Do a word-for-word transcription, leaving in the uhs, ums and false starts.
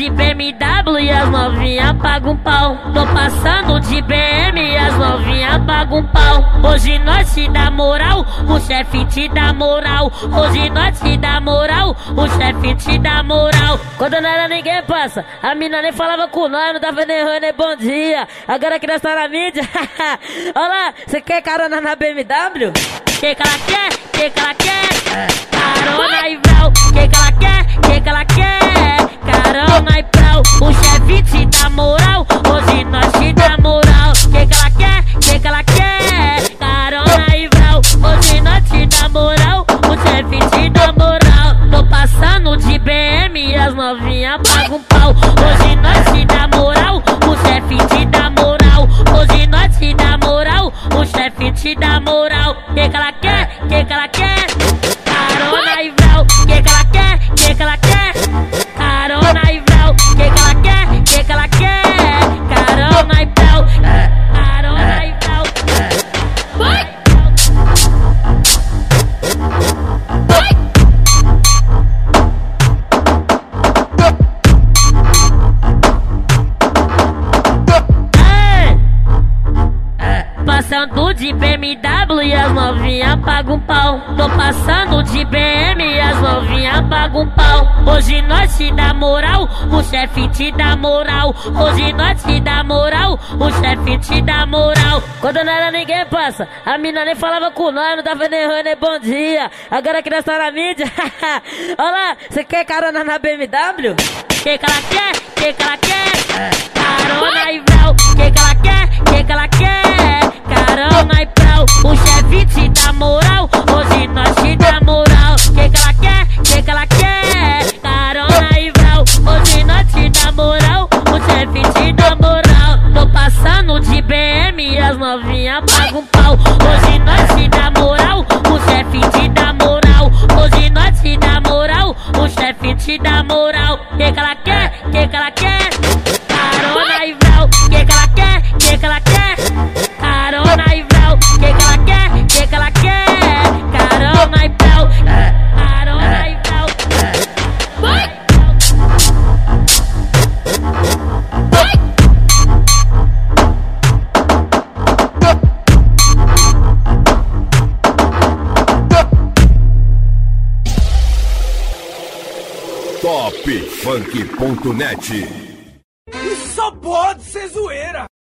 de B M W e as novinha pagam um pau. Tô passando de B M e as novinha pagam um pau. Hoje nós te dá moral, o chefe te dá moral. Hoje nós te dá moral, o chefe te dá moral. Quando não era ninguém, passa, a mina nem falava com nós, não dava nem oi, nem bom dia. Agora que nós tá na mídia, olá, você quer carona na B M W? Que que ela quer? Que que ela quer? Carona e véu. Que que ela quer? Que que ela quer? Carona e prau. O chefe te dá moral, hoje nós te dá moral. Que que ela quer? Que que ela quer? Carona e véu. Hoje nós te dá moral, o chefe te dá moral. Tô passando de B M e as novinha pagam um pau. Hoje nós te dá moral, o chefe te dá moral. Hoje nós te dá moral, o chefe te dá moral. Que que ela quer? Que que ela quer? Carona e véu. Que que ela quer? Que que ela quer? Carona e véu. Que que ela quer? Que que ela quer? Carona e véu. Carona e véu. Vai! Vai! Passando de B M W e as novinha pagam um pau. Tô passando de B M e as novinha pagam um pau. Hoje nós te dá moral, o chefe te dá moral. Hoje nós te dá moral, o chefe te dá moral. Quando não era ninguém, passa, a mina nem falava com nós, não dava nem oi, nem bom dia. Agora que nós tá na mídia, olá, você quer carona na B M W? Que que ela quer? Que que ela quer? Carona e véu. Que que ela quer? Que que ela quer? Carona e prau. O chefe te dá moral, hoje nós te dá moral. Que que ela quer? Que que ela quer? Carona e véu. Hoje nós te dá moral, o chefe te dá moral. Tô passando de B M e as novinha pagam um pau. Hoje nós te dá moral, o chefe te dá moral. Hoje nós te dá moral, o chefe te dá moral. Que que ela quer? Que que ela quer? Carona e véu. Que que ela quer? Que que ela quer? Carona e véu. Que que ela quer? Que que ela quer? Carona e véu. Carona e véu. Vai! Vai! top funk ponto net. Isso só pode ser zoeira.